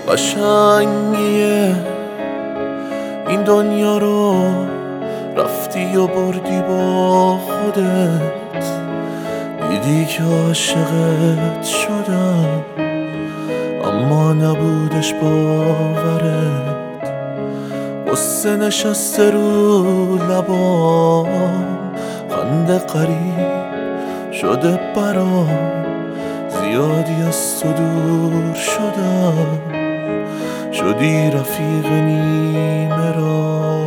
قشنگیه این دنیا رو رفتی و بردی با خودت، دیدی که عاشقت شدم اما نبودش باورت. قصه نشسته رو لبام، خنده قریب شده برام، زیادی از تو دور شدم، شدی رفیق نیمه را.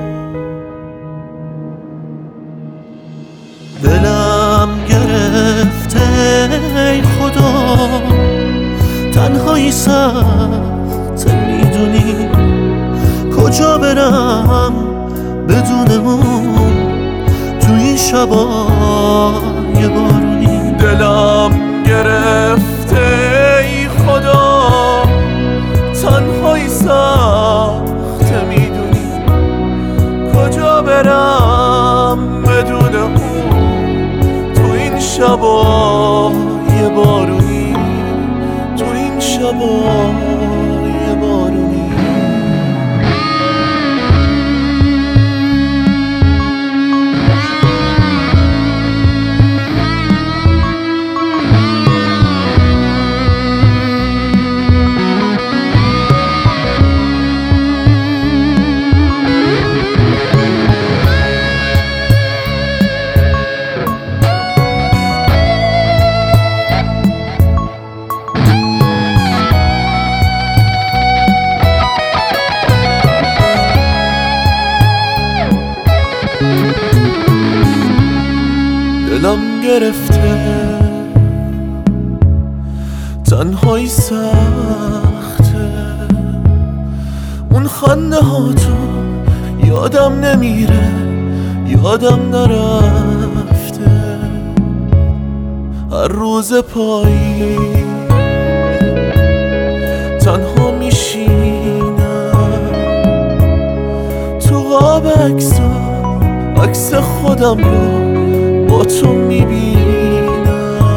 دلم گرفته ای خدا، تنهایی سخت میدونی، کجا برم بدون اون تو این شبای بارونی. دلم گرفته ای خدا، تنهایی سخت میدونی، کجا برم بدون اون تو این شبای بارونی، تو این شبای بارونی. دلم گرفته تنهایی سخته، اون خنده ها تو یادم نمیره، یادم نرفته. هر روز پایی تنها میشینم، تو قاب عکس خودم رو با تو میبینم.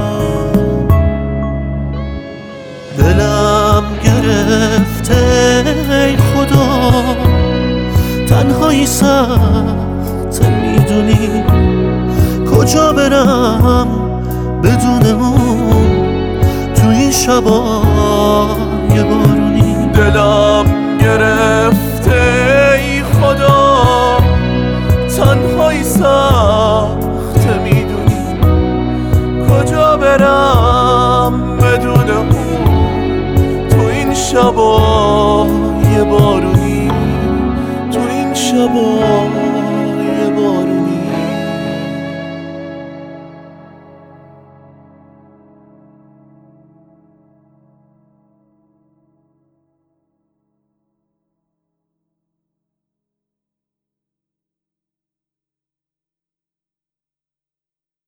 دلم گرفته ای خدا، تنهایی سخت میدونی، کجا برم بدون اون تو این شبای بارونی. دلم گرفته ای خدا، تنهایی سخت میدونی، کجا برم بدون اون تو این شبای بارونی، تو این شبای